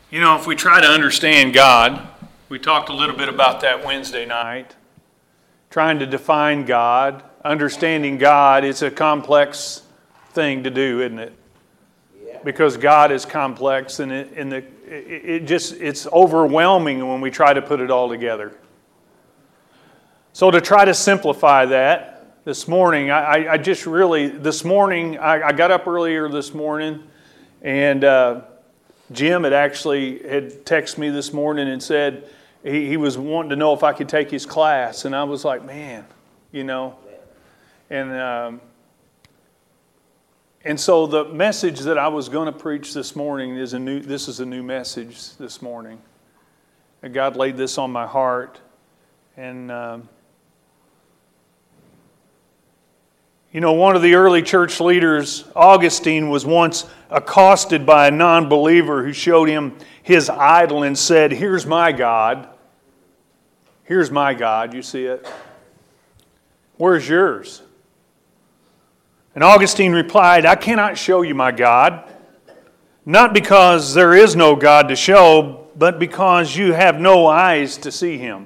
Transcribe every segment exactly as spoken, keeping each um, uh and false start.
You know, if we try to understand God, we talked a little bit about that Wednesday night, trying to define God, understanding God is a complex thing to do, isn't it? Yeah. Because God is complex, and it, and the, it, it just it's overwhelming when we try to put it all together. So to try to simplify that, this morning, I, I just really, this morning, I, I got up earlier this morning, and uh, Jim had actually had texted me this morning and said he, he was wanting to know if I could take his class. And I was like, man, you know. And um, and so the message that I was going to preach this morning is a new. This is a new message this morning. And God laid this on my heart. And um, you know, one of the early church leaders, Augustine, was once accosted by a non-believer who showed him his idol and said, "Here's my God. Here's my God." You see it? "Where's yours?" And Augustine replied, "I cannot show you my God, not because there is no God to show, but because you have no eyes to see Him."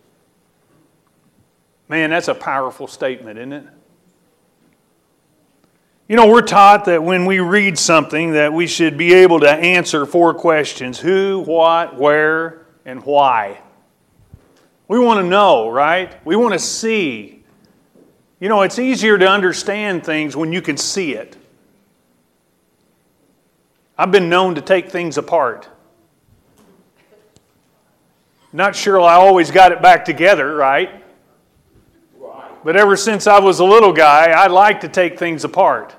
Man, that's a powerful statement, isn't it? You know, we're taught that when we read something that we should be able to answer four questions: who, what, where, and why. We want to know, right? We want to see. You know, it's easier to understand things when you can see it. I've been known to take things apart. Not sure I always got it back together, right? But ever since I was a little guy, I like to take things apart.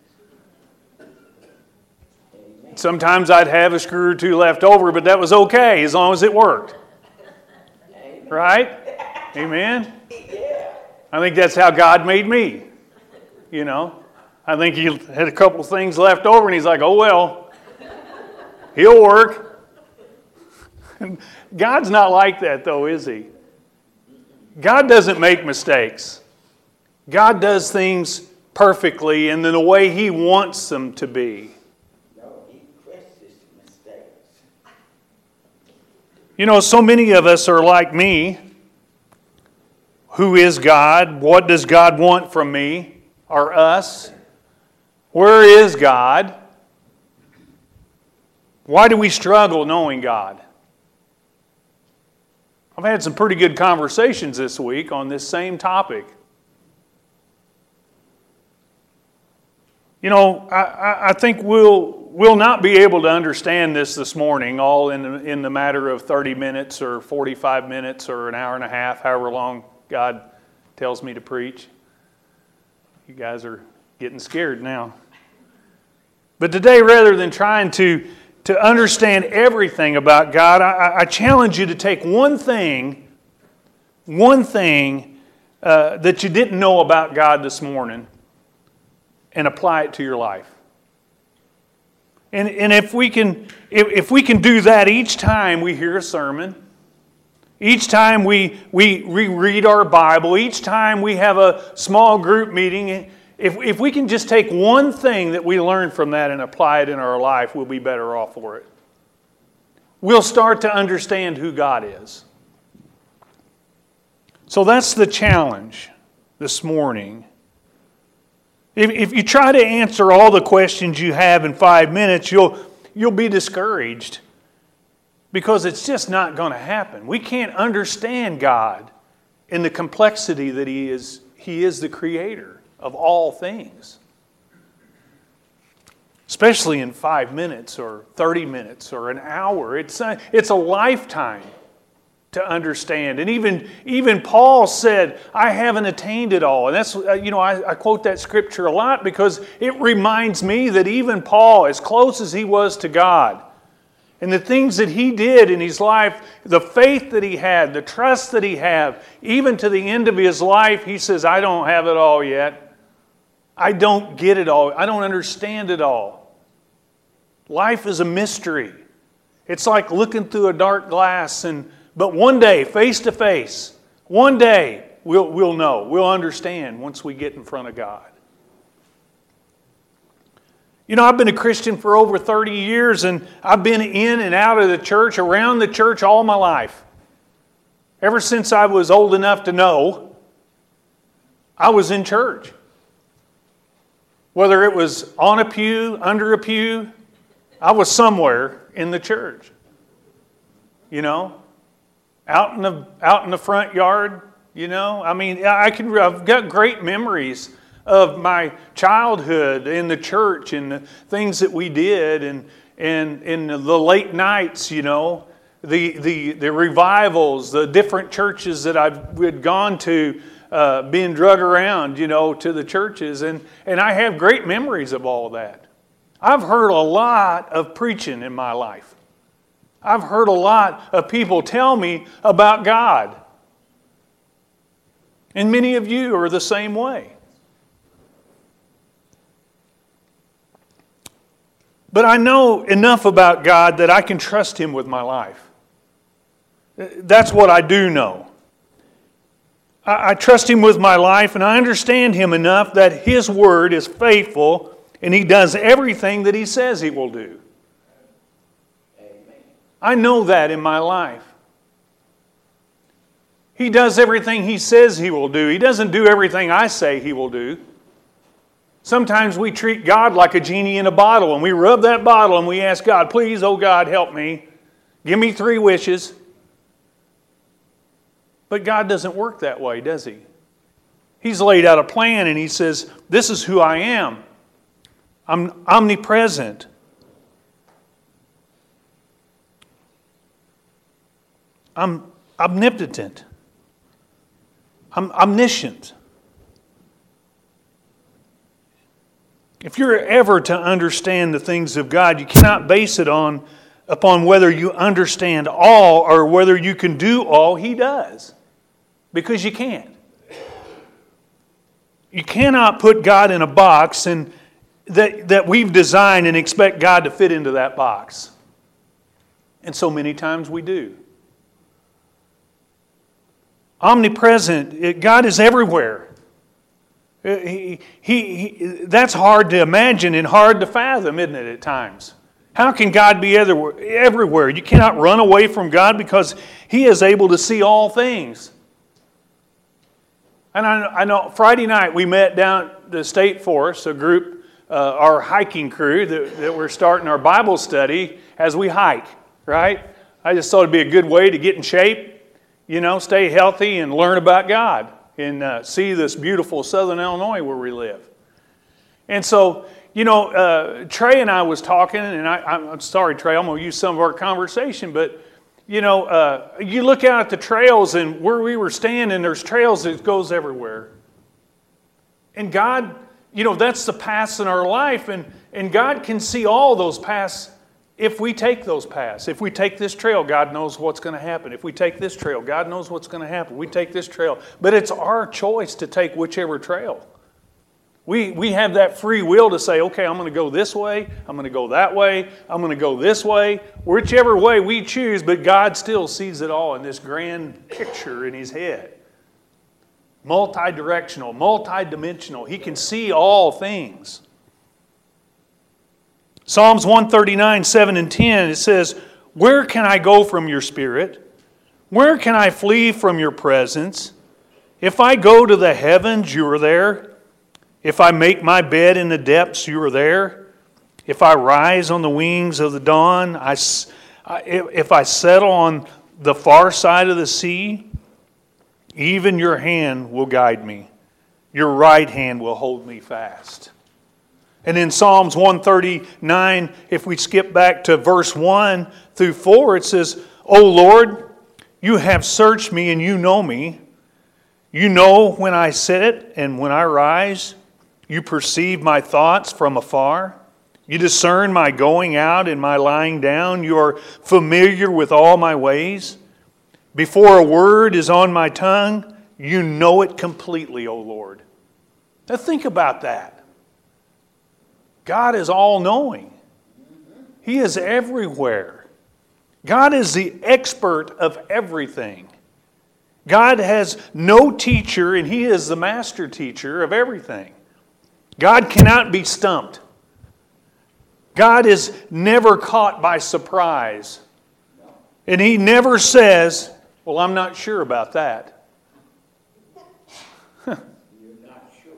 Sometimes I'd have a screw or two left over, but that was okay as long as it worked. Right? Amen? I think that's how God made me. You know? I think He had a couple things left over and He's like, oh well, He'll work. God's not like that though, is He? God doesn't make mistakes. God does things perfectly and in the way He wants them to be. You know, so many of us are like me. Who is God? What does God want from me or us? Where is God? Why do we struggle knowing God? I've had some pretty good conversations this week on this same topic. You know, I, I think we'll we'll not be able to understand this this morning all in the, in the matter of thirty minutes or forty-five minutes or an hour and a half, however long God tells me to preach. You guys are getting scared now. But today, rather than trying to, to understand everything about God, I, I challenge you to take one thing, one thing uh, that you didn't know about God this morning and apply it to your life. And, and if we can if, if we can do that each time we hear a sermon, each time we, we reread our Bible, each time we have a small group meeting, if, if we can just take one thing that we learn from that and apply it in our life, we'll be better off for it. We'll start to understand who God is. So that's the challenge this morning. If, if you try to answer all the questions you have in five minutes, you'll, you'll be discouraged. Because it's just not going to happen. We can't understand God in the complexity that He is. He is the creator of all things. Especially in five minutes or thirty minutes or an hour. It's a, it's a lifetime to understand. And even, even Paul said, I haven't attained it all. And that's, you know, I, I quote that scripture a lot because it reminds me that even Paul, as close as he was to God, and the things that he did in his life, the faith that he had, the trust that he had, even to the end of his life, he says, I don't have it all yet. I don't get it all. I don't understand it all. Life is a mystery. It's like looking through a dark glass, and but one day, face to face, one day we'll, we'll know, we'll understand once we get in front of God. You know, I've been a Christian for over thirty years, and I've been in and out of the church, around the church all my life. Ever since I was old enough to know, I was in church. Whether it was on a pew, under a pew, I was somewhere in the church. You know, out in the out in the front yard. You know, I mean, I can. I've got great memories of my childhood in the church and the things that we did, and and in the late nights. You know, the the the revivals, the different churches that I've had gone to, uh, being drug around. You know, to the churches, and and I have great memories of all of that. I've heard a lot of preaching in my life. I've heard a lot of people tell me about God. And many of you are the same way. But I know enough about God that I can trust Him with my life. That's what I do know. I, I trust Him with my life, and I understand Him enough that His Word is faithful and He does everything that He says He will do. I know that in my life. He does everything He says He will do. He doesn't do everything I say He will do. Sometimes we treat God like a genie in a bottle, and we rub that bottle and we ask God, please, oh God, help me. Give me three wishes. But God doesn't work that way, does He? He's laid out a plan and He says, this is who I am. I'm omnipresent. I'm omnipotent. I'm omniscient. If you're ever to understand the things of God, you cannot base it on upon whether you understand all or whether you can do all He does. Because you can't. You cannot put God in a box and that, that we've designed and expect God to fit into that box. And so many times we do. Omnipresent, God is everywhere. He, he, he, that's hard to imagine and hard to fathom, isn't it, at times? How can God be everywhere? You cannot run away from God because He is able to see all things. And I, I know Friday night we met down at the State Forest, a group, uh, our hiking crew, that, that we're starting our Bible study as we hike, right? I just thought it'd be a good way to get in shape. You know, stay healthy and learn about God and uh, see this beautiful southern Illinois where we live. And so, you know, uh, Trey and I was talking, and I, I'm sorry, Trey, I'm going to use some of our conversation, but, you know, uh, you look out at the trails, and where we were standing, there's trails that goes everywhere. And God, you know, that's the paths in our life, and, and God can see all those paths. If we take those paths, if we take this trail, God knows what's going to happen. If we take this trail, God knows what's going to happen. We take this trail. But it's our choice to take whichever trail. We, we have that free will to say, okay, I'm going to go this way. I'm going to go that way. I'm going to go this way. Whichever way we choose, but God still sees it all in this grand picture in His head. Multi-directional, multi-dimensional. He can see all things. Psalms one thirty-nine, seven and ten, it says, where can I go from your spirit? Where can I flee from your presence? If I go to the heavens, you are there. If I make my bed in the depths, you are there. If I rise on the wings of the dawn, I, if I settle on the far side of the sea, even your hand will guide me. Your right hand will hold me fast. And in Psalms one thirty-nine, if we skip back to verse one through four, it says, O Lord, you have searched me and you know me. You know when I sit and when I rise. You perceive my thoughts from afar. You discern my going out and my lying down. You are familiar with all my ways. Before a word is on my tongue, you know it completely, O Lord. Now think about that. God is all-knowing. He is everywhere. God is the expert of everything. God has no teacher, and He is the master teacher of everything. God cannot be stumped. God is never caught by surprise. And He never says, well, I'm not sure about that. You're not sure.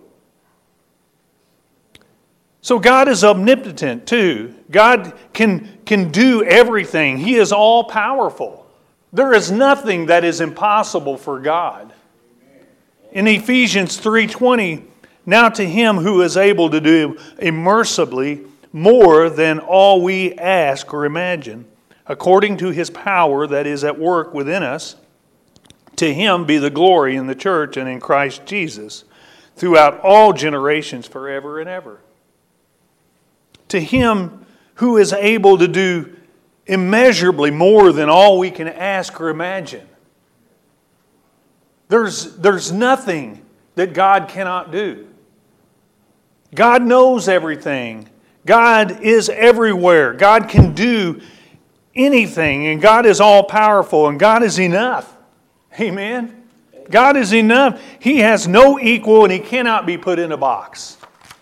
So God is omnipotent too. God can, can do everything. He is all powerful. There is nothing that is impossible for God. In Ephesians three twenty, now to Him who is able to do immeasurably more than all we ask or imagine, according to His power that is at work within us, to Him be the glory in the church and in Christ Jesus, throughout all generations, forever and ever. To Him who is able to do immeasurably more than all we can ask or imagine. There's, there's nothing that God cannot do. God knows everything. God is everywhere. God can do anything, and God is all powerful, and God is enough. Amen? God is enough. He has no equal, and He cannot be put in a box.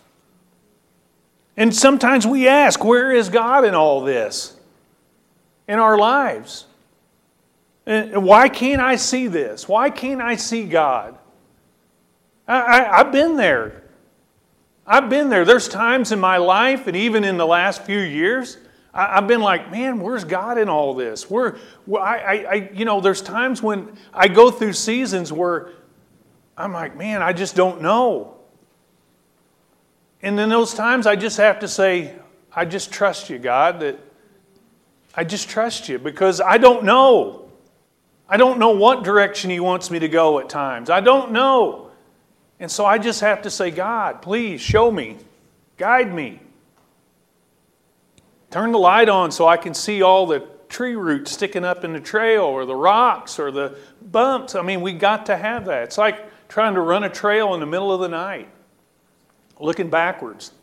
And sometimes we ask, where is God in all this? In our lives? And why can't I see this? Why can't I see God? I, I, I've been there. I've been there. There's times in my life, and even in the last few years, I, I've been like, man, where's God in all this? Where, where I, I, I, you know, there's times when I go through seasons where I'm like, man, I just don't know. And in those times, I just have to say, I just trust you, God, that I just trust you because I don't know. I don't know what direction He wants me to go at times. I don't know. And so I just have to say, God, please show me. Guide me. Turn the light on so I can see all the tree roots sticking up in the trail or the rocks or the bumps. I mean, we got to have that. It's like trying to run a trail in the middle of the night, looking backwards.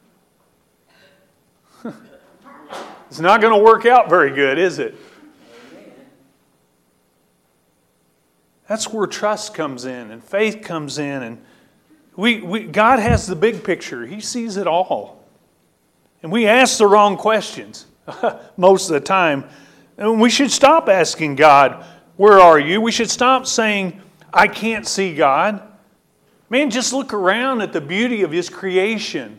It's not going to work out very good, is it? That's where trust comes in and faith comes in. And we, we, God has the big picture. He sees it all. And we ask the wrong questions most of the time. And we should stop asking God, where are you? We should stop saying, I can't see God. Man, just look around at the beauty of His creation.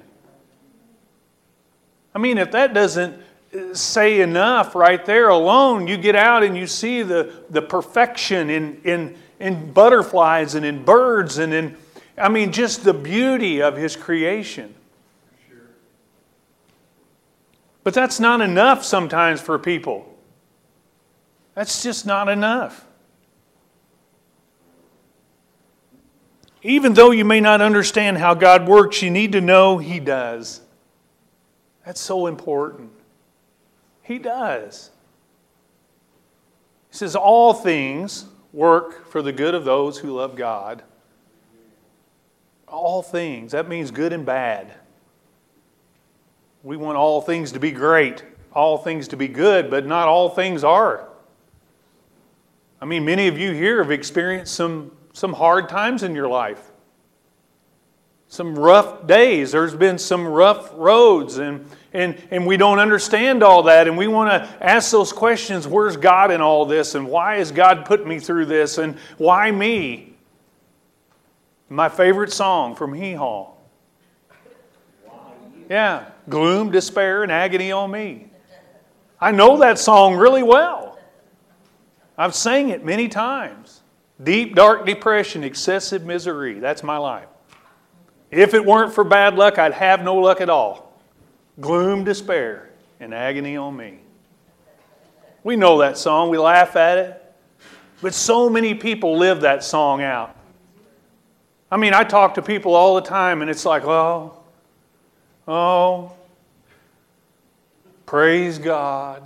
I mean, if that doesn't say enough right there alone, you get out and you see the, the perfection in, in, in butterflies and in birds and in, I mean, just the beauty of His creation. Sure. But that's not enough sometimes for people. That's just not enough. Even though you may not understand how God works, you need to know He does. That's so important. He does. He says, all things work for the good of those who love God. All things. That means good and bad. We want all things to be great, all things to be good, but not all things are. I mean, many of you here have experienced some, some hard times in your life. Some rough days. There's been some rough roads, and, and, and we don't understand all that, and we want to ask those questions, where's God in all this, and why has God put me through this, and why me? My favorite song from Hee Haw. Yeah, gloom, despair, and agony on me. I know that song really well. I've sang it many times. Deep, dark depression, excessive misery. That's my life. If it weren't for bad luck, I'd have no luck at all. Gloom, despair, and agony on me. We know that song. We laugh at it. But so many people live that song out. I mean, I talk to people all the time, and it's like, oh, oh, praise God.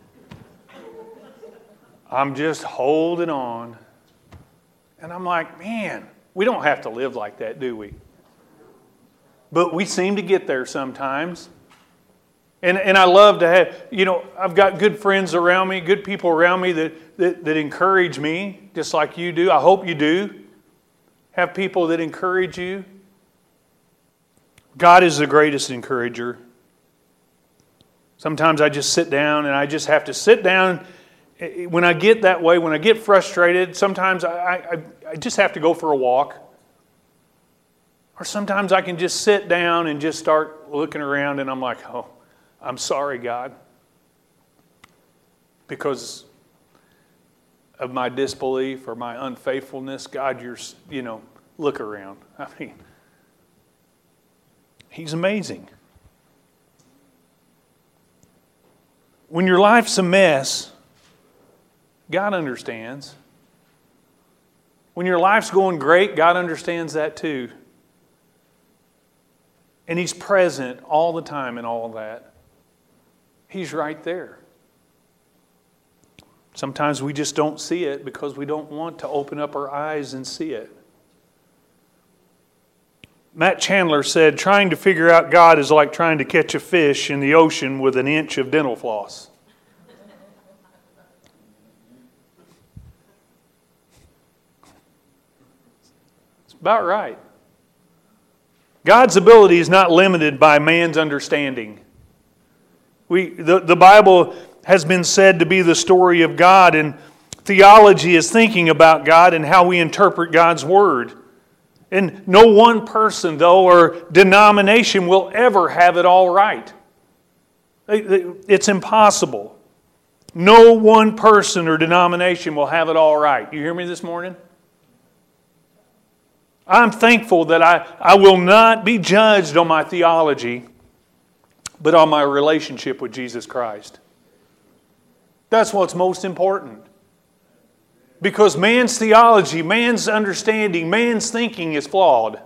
I'm just holding on. And I'm like, man, we don't have to live like that, do we? But we seem to get there sometimes. And, and I love to have, you know, I've got good friends around me, good people around me that, that, that encourage me, just like you do. I hope you do. Have people that encourage you. God is the greatest encourager. Sometimes I just sit down and I just have to sit down. When I get that way, when I get frustrated, sometimes I, I, I just have to go for a walk. Or sometimes I can just sit down and just start looking around and I'm like, oh, I'm sorry, God. Because of my disbelief or my unfaithfulness, God, you're, you know, look around. I mean, He's amazing. When your life's a mess, God understands. When your life's going great, God understands that too. And He's present all the time in all of that. He's right there. Sometimes we just don't see it because we don't want to open up our eyes and see it. Matt Chandler said, trying to figure out God is like trying to catch a fish in the ocean with an inch of dental floss. It's about right. God's ability is not limited by man's understanding. We, the, the Bible has been said to be the story of God, and theology is thinking about God and how we interpret God's Word. And no one person, though, or denomination will ever have it all right. It's impossible. No one person or denomination will have it all right. You hear me this morning? I'm thankful that I, I will not be judged on my theology, but on my relationship with Jesus Christ. That's what's most important. Because man's theology, man's understanding, man's thinking is flawed.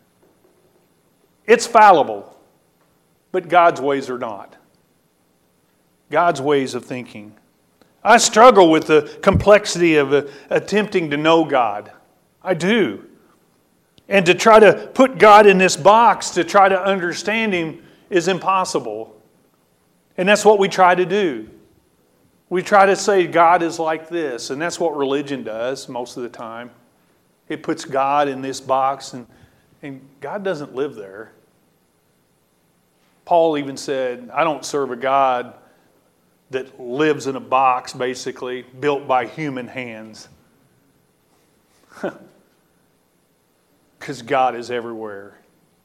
It's fallible, but God's ways are not. God's ways of thinking. I struggle with the complexity of uh, attempting to know God. I do. And to try to put God in this box, to try to understand Him, is impossible. And that's what we try to do. We try to say God is like this, and that's what religion does most of the time. It puts God in this box, and, and God doesn't live there. Paul even said, I don't serve a God that lives in a box, basically, built by human hands. Because God is everywhere.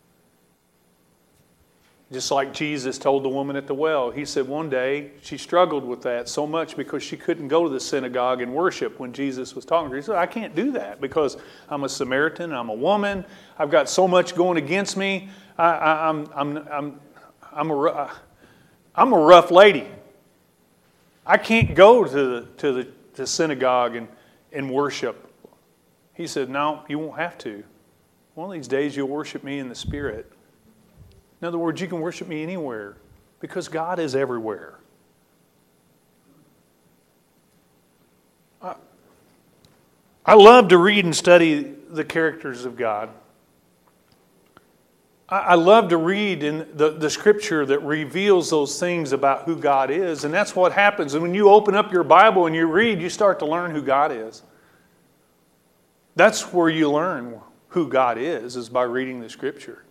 Just like Jesus told the woman at the well. He said one day she struggled with that so much because she couldn't go to the synagogue and worship when Jesus was talking to her. He said, I can't do that because I'm a Samaritan, I'm a woman, I've got so much going against me. I, I, I'm, I'm, I'm, I'm, a, I'm a rough lady. I can't go to the, to the, to the synagogue and, and worship. He said, no, you won't have to. One of these days you'll worship me in the Spirit. In other words, you can worship me anywhere because God is everywhere. I, I love to read and study the characters of God. I, I love to read in the, the Scripture that reveals those things about who God is. And that's what happens. And when you open up your Bible and you read, you start to learn who God is. That's where you learn who God is, is by reading the Scripture.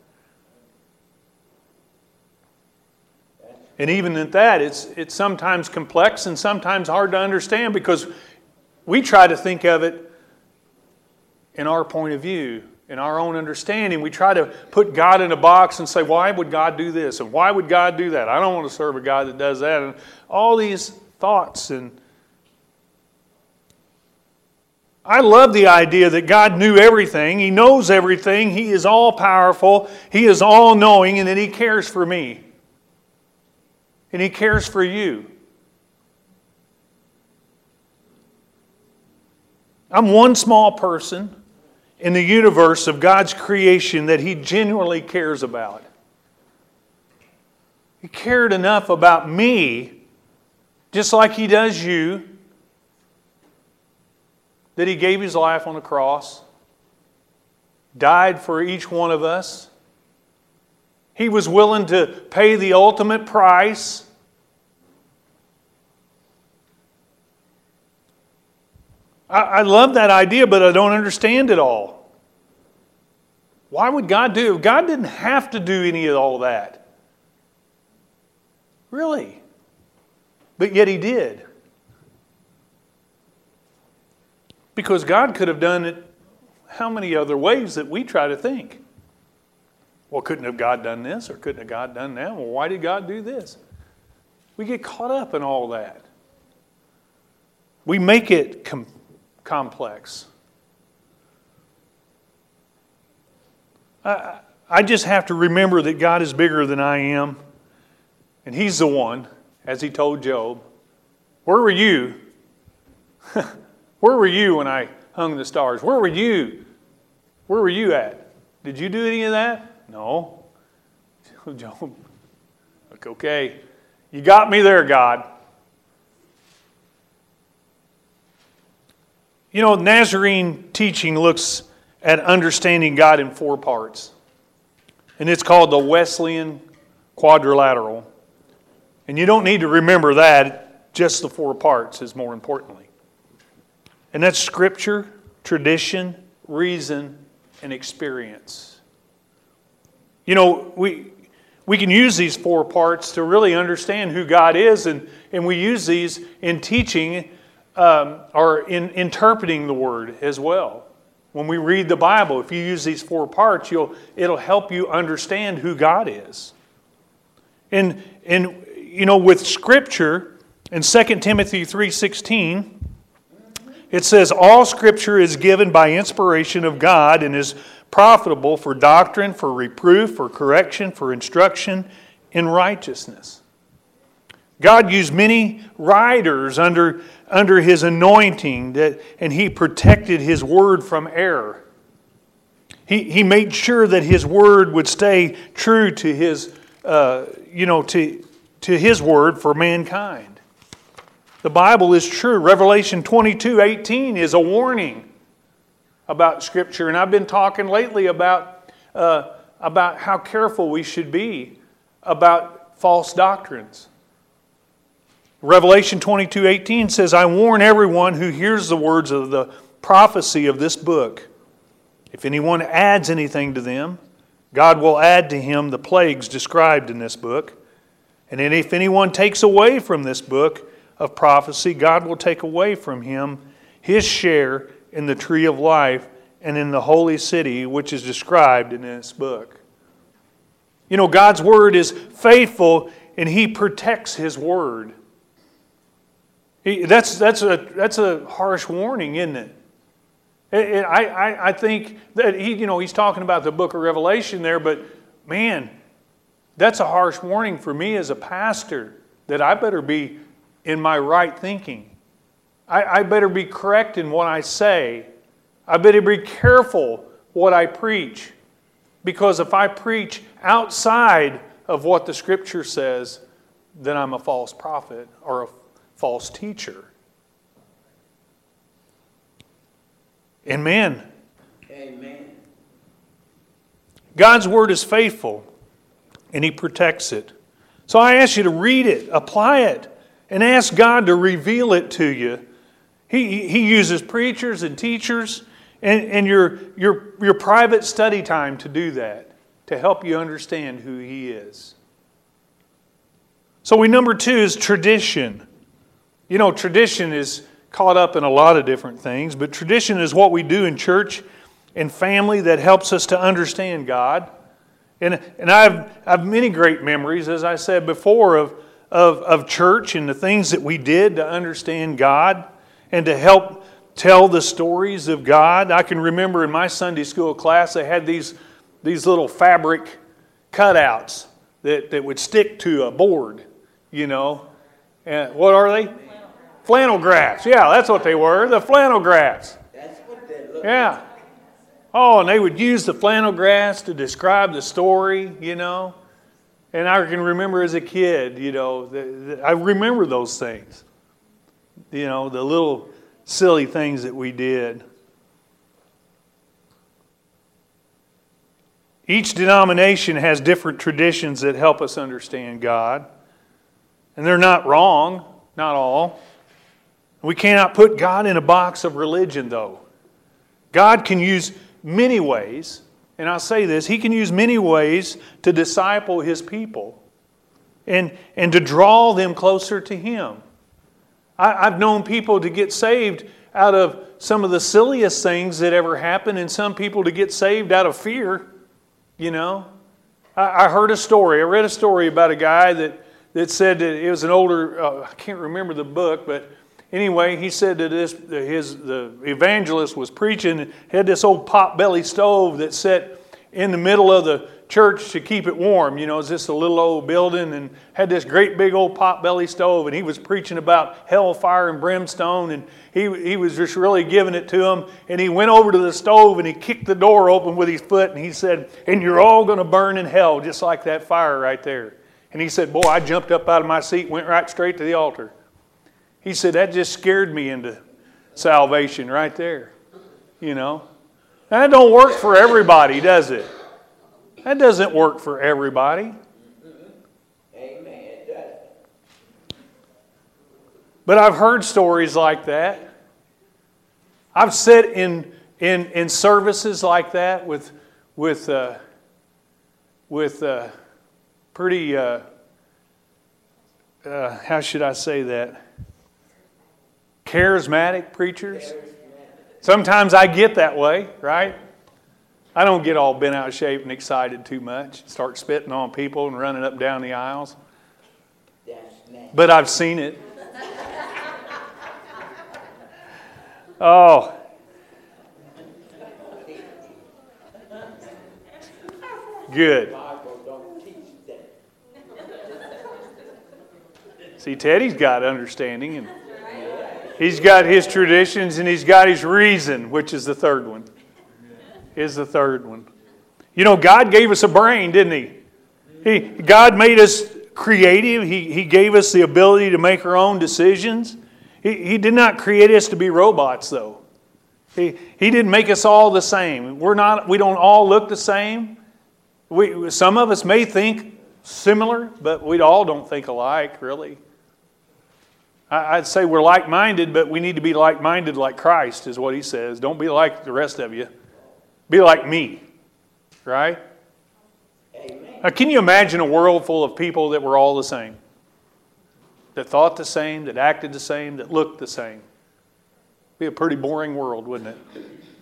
And even at that, it's, it's sometimes complex and sometimes hard to understand because we try to think of it in our point of view, in our own understanding. We try to put God in a box and say, why would God do this? And why would God do that? I don't want to serve a God that does that. And all these thoughts. And I love the idea that God knew everything. He knows everything. He is all powerful. He is all knowing, and that He cares for me. And He cares for you. I'm one small person in the universe of God's creation that He genuinely cares about. He cared enough about me, just like He does you, that He gave His life on the cross, died for each one of us. He was willing to pay the ultimate price. I, I love that idea, but I don't understand it all. Why would God do it? God didn't have to do any of all that. Really? But yet He did. Because God could have done it how many other ways that we try to think? Well, couldn't have God done this, or couldn't have God done that? Well, why did God do this? We get caught up in all that. We make it com- complex. I, I just have to remember that God is bigger than I am. And He's the one, as He told Job. Where were you? Where were you when I hung the stars? Where were you? Where were you at? Did you do any of that? No. Job, okay. You got me there, God. You know, Nazarene teaching looks at understanding God in four parts. And it's called the Wesleyan Quadrilateral. And you don't need to remember that. Just the four parts is more importantly. And that's Scripture, tradition, reason, and experience. You know, we we can use these four parts to really understand who God is, and, and we use these in teaching um, or in interpreting the Word as well. When we read the Bible, if you use these four parts, you'll it'll help you understand who God is. And and you know, with Scripture, in Second Timothy three sixteen, it says, all Scripture is given by inspiration of God and is profitable for doctrine, for reproof, for correction, for instruction in righteousness. God used many writers under, under His anointing, that, and He protected His Word from error. He, he made sure that His Word would stay true to His, uh, you know, to, to His Word for mankind. The Bible is true. Revelation twenty-two eighteen is a warning about Scripture. And I've been talking lately about, uh, about how careful we should be about false doctrines. Revelation twenty-two eighteen says, I warn everyone who hears the words of the prophecy of this book. If anyone adds anything to them, God will add to him the plagues described in this book. And then if anyone takes away from this book of prophecy, God will take away from him his share in the tree of life and in the holy city which is described in this book. You know, God's Word is faithful and He protects His Word. He, that's, that's, a, that's a harsh warning, isn't it? it, it I, I, I think that he, you know, He's talking about the book of Revelation there, but man, that's a harsh warning for me as a pastor, that I better be in my right thinking. I, I better be correct in what I say. I better be careful what I preach. Because if I preach outside of what the Scripture says, then I'm a false prophet or a false teacher. Amen. Amen. God's Word is faithful, and He protects it. So I ask you to read it, apply it, and ask God to reveal it to you. He, he uses preachers and teachers and, and your, your, your private study time to do that, to help you understand who He is. So we number two is tradition. You know, tradition is caught up in a lot of different things, but tradition is what we do in church and family that helps us to understand God. And, and I've, I've many great memories, as I said before, of Of, of church and the things that we did to understand God and to help tell the stories of God. I can remember in my Sunday school class, they had these, these little fabric cutouts that, that would stick to a board, you know. And what are they? Flannel, flannel graphs. Yeah, that's what they were, the flannel graphs. That's what they look Yeah. like. Oh, and they would use the flannel graphs to describe the story, you know. And I can remember as a kid, you know, the, the, I remember those things. You know, the little silly things that we did. Each denomination has different traditions that help us understand God. And they're not wrong, not all. We cannot put God in a box of religion, though. God can use many ways. And I'll say this, He can use many ways to disciple His people and, and to draw them closer to Him. I, I've known people to get saved out of some of the silliest things that ever happened, and some people to get saved out of fear, you know. I, I heard a story, I read a story about a guy that, that said that it was an older, uh, I can't remember the book, but anyway, he said that this, his, the evangelist was preaching and had this old pot-belly stove that sat in the middle of the church to keep it warm. You know, it's just a little old building and had this great big old pot-belly stove, and he was preaching about hellfire and brimstone, and he, he was just really giving it to them. And he went over to the stove and he kicked the door open with his foot, and he said, "And you're all going to burn in hell just like that fire right there." And he said, "Boy, I jumped up out of my seat, went right straight to the altar." He said, "That just scared me into salvation right there." You know, that don't work for everybody, does it? That doesn't work for everybody. Amen. It does. But I've heard stories like that. I've sat in in in services like that with with uh, with uh, pretty uh, uh, how should I say that? Charismatic preachers. Sometimes I get that way, right? I don't get all bent out of shape and excited too much. Start spitting on people and running up and down the aisles. But I've seen it. Oh. Good. See, Teddy's got understanding, and he's got his traditions, and he's got his reason, which is the third one. Is the third one. You know, God gave us a brain, didn't He? He God made us creative. He, he gave us the ability to make our own decisions. He, he did not create us to be robots, though. He, he didn't make us all the same. We're not. We don't all look the same. We, some of us may think similar, but we all don't think alike, really. I, I'd say we're like-minded, but we need to be like-minded like Christ, is what He says. Don't be like the rest of you. Be like me, right? Amen. Now, can you imagine a world full of people that were all the same? That thought the same, that acted the same, that looked the same? Be a pretty boring world, wouldn't it?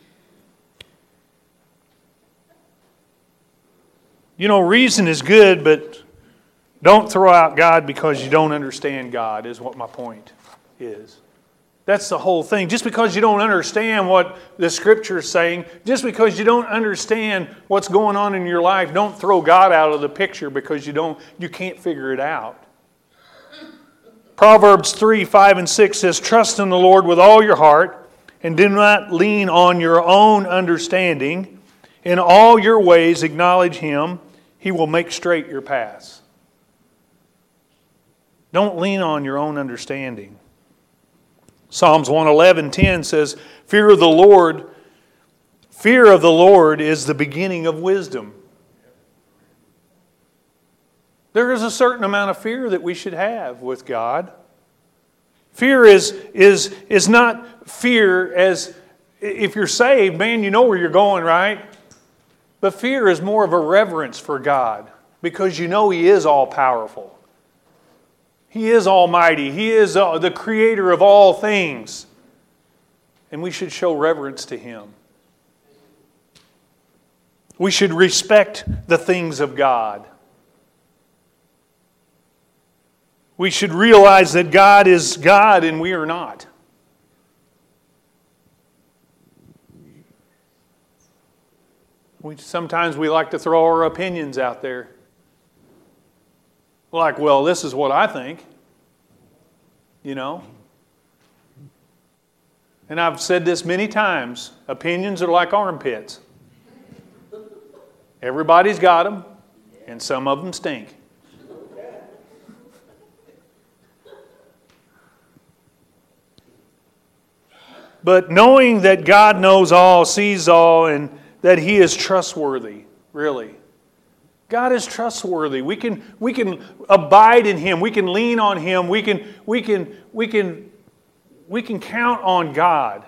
You know, reason is good, but don't throw out God because you don't understand God, is what my point is. That's the whole thing. Just because you don't understand what the Scripture is saying, just because you don't understand what's going on in your life, don't throw God out of the picture because you don't, you can't figure it out. Proverbs three, five, and six says, "Trust in the Lord with all your heart, and do not lean on your own understanding. In all your ways acknowledge Him. He will make straight your paths." Don't lean on your own understanding. Psalms one eleven ten says, Fear of the Lord, fear of the Lord is the beginning of wisdom. There is a certain amount of fear that we should have with God. Fear is, is, is not fear as, if you're saved, man, you know where you're going, right? But fear is more of a reverence for God because you know He is all-powerful. He is almighty. He is the creator of all things. And we should show reverence to Him. We should respect the things of God. We should realize that God is God and we are not. We, sometimes we like to throw our opinions out there. Like, well, this is what I think. You know? And I've said this many times. Opinions are like armpits. Everybody's got them, and some of them stink. But knowing that God knows all, sees all, and that He is trustworthy, really. God is trustworthy. We can, we can abide in Him. We can lean on Him. We can, we can, we can, we can count on God.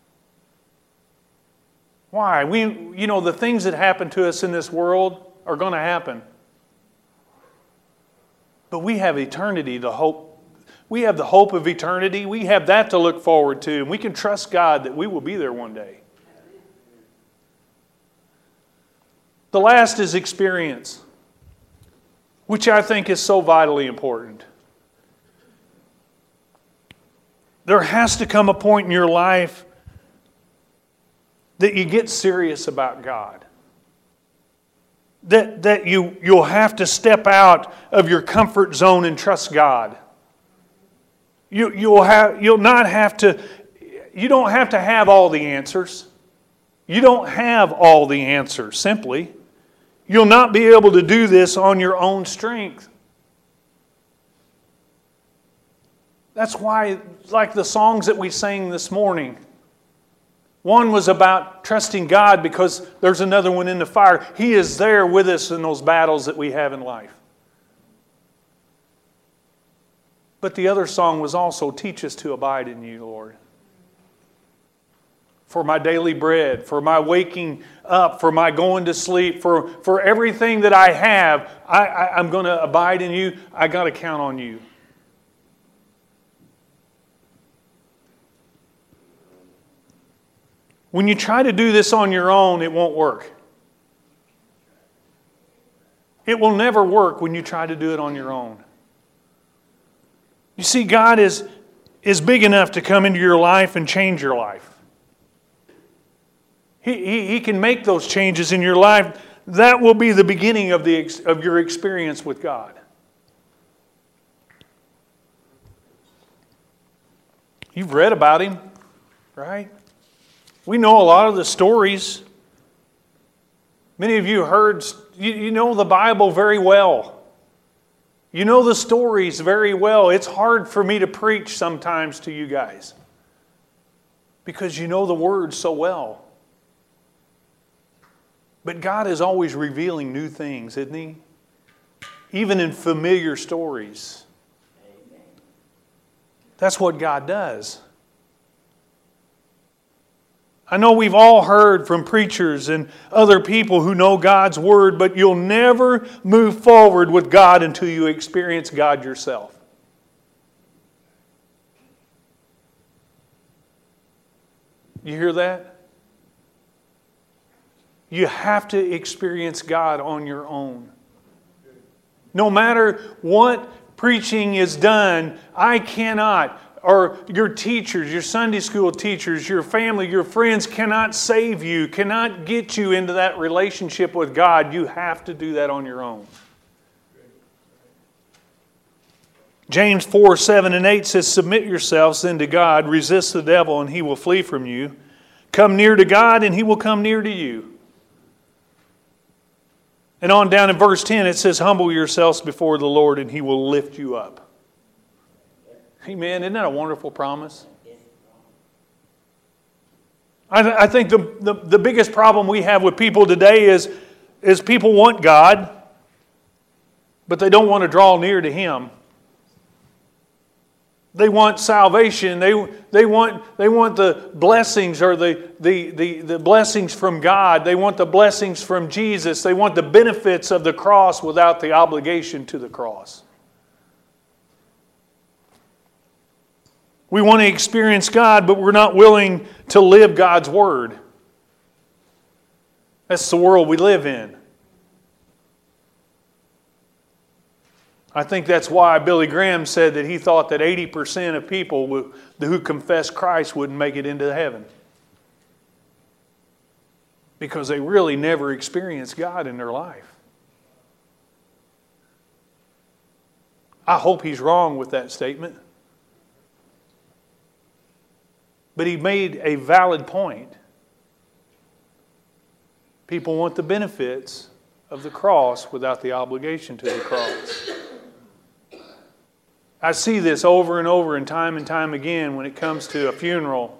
Why? We, you know, the things that happen to us in this world are going to happen. But we have eternity to hope. We have the hope of eternity. We have that to look forward to. And we can trust God that we will be there one day. The last is experience, which I think is so vitally important. There has to come a point in your life that you get serious about God. That, that you, you'll have to step out of your comfort zone and trust God. You, you'll, have, you'll not have to, you don't have to have all the answers. You don't have all the answers, simply. You'll not be able to do this on your own strength. That's why, like the songs that we sang this morning, one was about trusting God because there's another one in the fire. He is there with us in those battles that we have in life. But the other song was also, teach us to abide in you, Lord. For my daily bread, for my waking up, for my going to sleep, for, for everything that I have, I, I, I'm going to abide in you. I got to count on you. When you try to do this on your own, it won't work. It will never work when you try to do it on your own. You see, God is, is big enough to come into your life and change your life. He, he, he can make those changes in your life. That will be the beginning of, the, of your experience with God. You've read about Him, right? We know a lot of the stories. Many of you heard, you, you know the Bible very well. You know the stories very well. It's hard for me to preach sometimes to you guys because you know the Word so well. But God is always revealing new things, isn't He? Even in familiar stories. That's what God does. I know we've all heard from preachers and other people who know God's Word, but you'll never move forward with God until you experience God yourself. You hear that? You have to experience God on your own. No matter what preaching is done, I cannot, or your teachers, your Sunday school teachers, your family, your friends cannot save you, cannot get you into that relationship with God. You have to do that on your own. James four, seven and eight says, submit yourselves then to God, resist the devil and he will flee from you. Come near to God and he will come near to you. And on down in verse ten it says, humble yourselves before the Lord and He will lift you up. Amen. Isn't that a wonderful promise? I, th- I think the, the, the biggest problem we have with people today is, is people want God, but they don't want to draw near to Him. They want salvation. They, they, want, they want the blessings or the, the, the, the blessings from God. They want the blessings from Jesus. They want the benefits of the cross without the obligation to the cross. We want to experience God, but we're not willing to live God's Word. That's the world we live in. I think that's why Billy Graham said that he thought that eighty percent of people who, who confess Christ wouldn't make it into heaven. Because they really never experienced God in their life. I hope he's wrong with that statement. But he made a valid point. People want the benefits of the cross without the obligation to the cross. I see this over and over and time and time again when it comes to a funeral.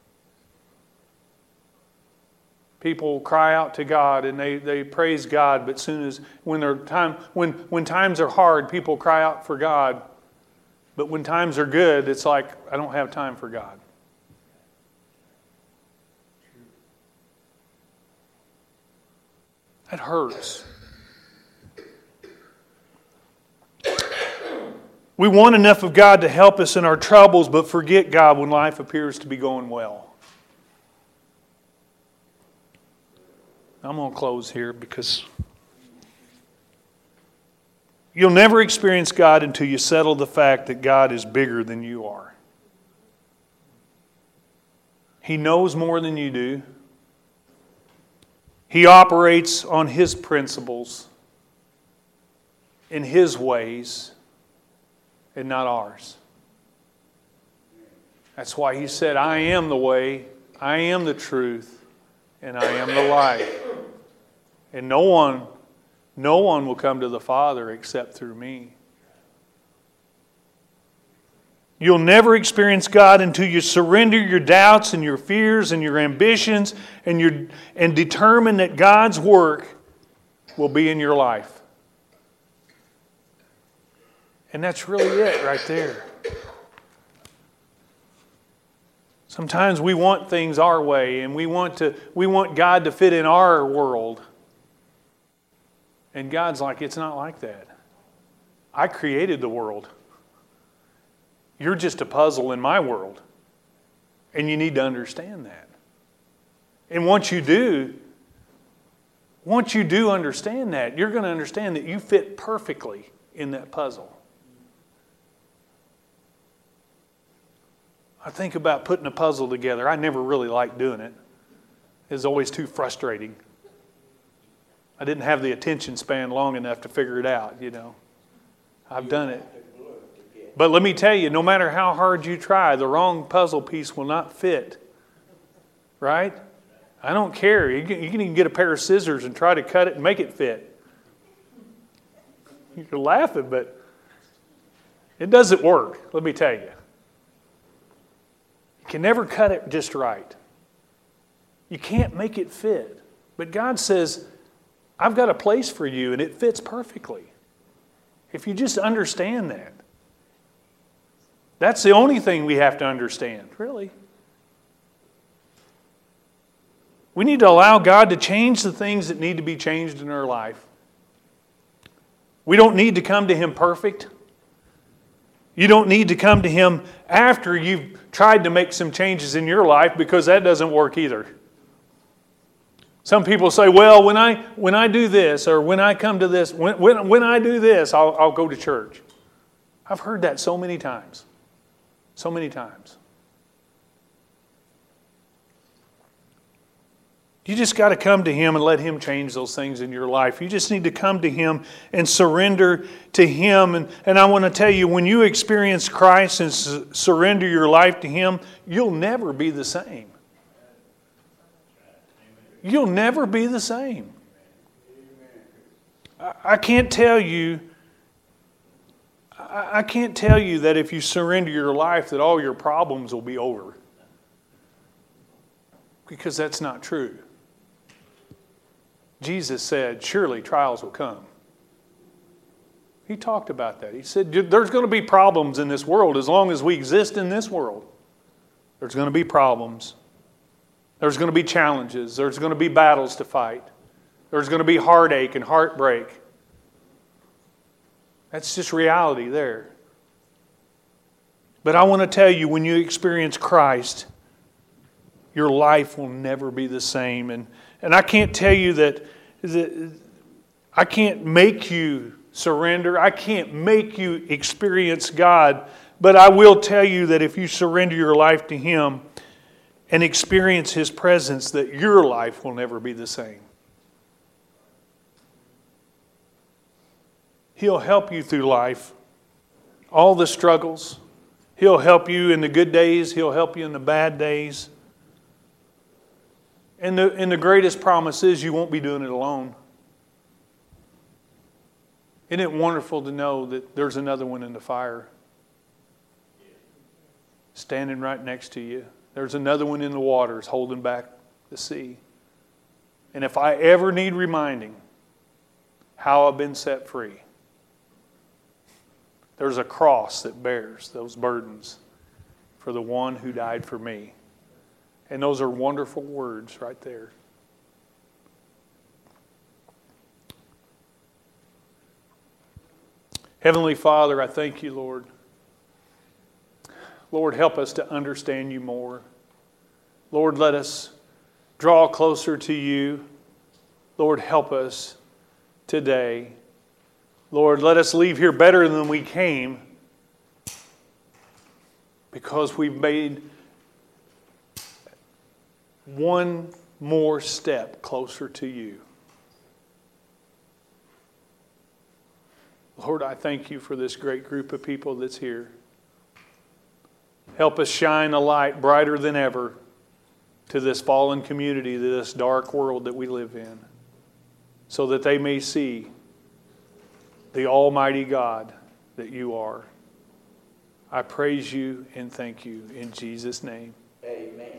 People cry out to God and they, they praise God, but soon as when their time when when times are hard, people cry out for God. But when times are good, it's like, I don't have time for God. That hurts. We want enough of God to help us in our troubles, but forget God when life appears to be going well. I'm going to close here because you'll never experience God until you settle the fact that God is bigger than you are. He knows more than you do. He operates on His principles, in His ways, and not ours. That's why He said, I am the way, I am the truth, and I am the life. And no one, no one will come to the Father except through me. You'll never experience God until you surrender your doubts and your fears and your ambitions and, your, and determine that God's work will be in your life. And that's really it right there. Sometimes we want things our way and we want to we want God to fit in our world. And God's like, it's not like that. I created the world. You're just a puzzle in my world. And you need to understand that. And once you do, once you do understand that, you're going to understand that you fit perfectly in that puzzle. I think about putting a puzzle together. I never really liked doing it. It was always too frustrating. I didn't have the attention span long enough to figure it out, you know. I've done it. But let me tell you, no matter how hard you try, the wrong puzzle piece will not fit. Right? I don't care. You can, you can even get a pair of scissors and try to cut it and make it fit. You're laughing, but it doesn't work, let me tell you. You can never cut it just right. You can't make it fit. But God says, I've got a place for you and it fits perfectly. If you just understand that. That's the only thing we have to understand, really. We need to allow God to change the things that need to be changed in our life. We don't need to come to Him perfect. You don't need to come to Him after you've tried to make some changes in your life, because that doesn't work either. Some people say, well, when I when I do this, or when I come to this, when, when, when I do this, I'll, I'll go to church. I've heard that so many times. So many times. You just got to come to Him and let Him change those things in your life. You just need to come to Him and surrender to Him. And, and I want to tell you, when you experience Christ and su- surrender your life to Him, you'll never be the same. You'll never be the same. I, I can't tell you I can't tell you that if you surrender your life that all your problems will be over. Because that's not true. Jesus said, surely trials will come. He talked about that. He said, there's going to be problems in this world as long as we exist in this world. There's going to be problems. There's going to be challenges. There's going to be battles to fight. There's going to be heartache and heartbreak. That's just reality there. But I want to tell you, when you experience Christ, your life will never be the same. And, and I can't tell you that, that I can't make you surrender. I can't make you experience God. But I will tell you that if you surrender your life to Him and experience His presence, that your life will never be the same. He'll help you through life, all the struggles. He'll help you in the good days. He'll help you in the bad days. And the, and the greatest promise is you won't be doing it alone. Isn't it wonderful to know that there's another one in the fire? Standing right next to you. There's another one in the waters holding back the sea. And if I ever need reminding how I've been set free, there's a cross that bears those burdens for the one who died for me. And those are wonderful words right there. Heavenly Father, I thank you, Lord. Lord, help us to understand you more. Lord, let us draw closer to you. Lord, help us today. Lord, let us leave here better than we came because we've made one more step closer to you. Lord, I thank you for this great group of people that's here. Help us shine a light brighter than ever to this fallen community, to this dark world that we live in, so that they may see the Almighty God that you are. I praise you and thank you in Jesus' name. Amen.